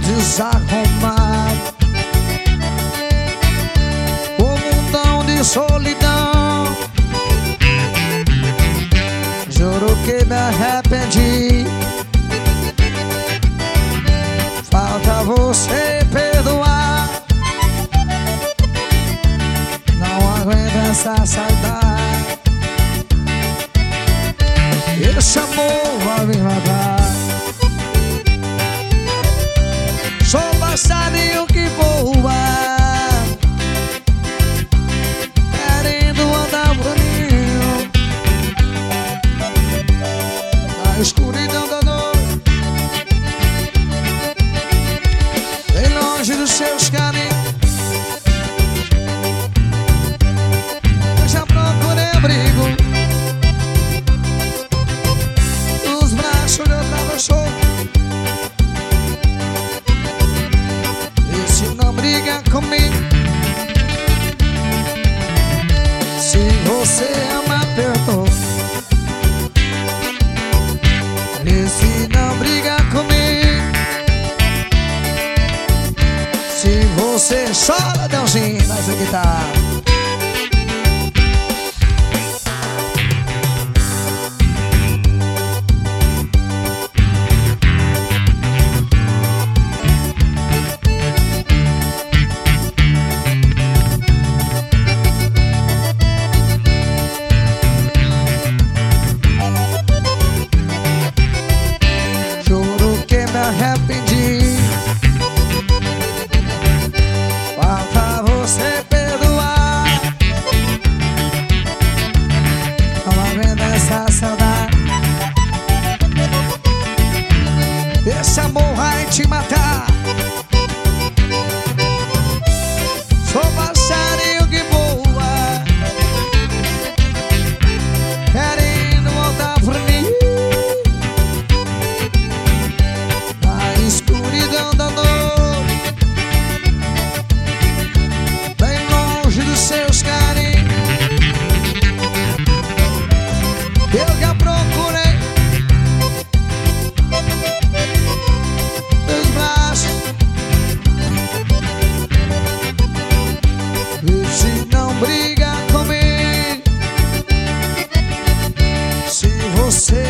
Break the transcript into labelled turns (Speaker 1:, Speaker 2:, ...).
Speaker 1: desarrumado, um mundão de solidão. Juro que me arrependi. Falta você perdoar. Não aguento essa saudade. Esse amor vai me matar. Sou passarinho que voa, querendo andar por mim na escuridão da noite, bem longe dos seus caminhos. Eu já procurei abrigo nos braços de outra pessoa. Não briga comigo. Se você ama, perdoa. Se não briga comigo. Se você chora, Dãozinho, mas aqui tá. Arrependi. Falta você perdoar. Não aguento essa saudade. Esse amor vai te matar. Sou passarinho que voa, querendo voltar por mim. Escuridão da noite, bem longe dos seus carinhos. Eu já procurei meus braços. E se não briga comigo, se você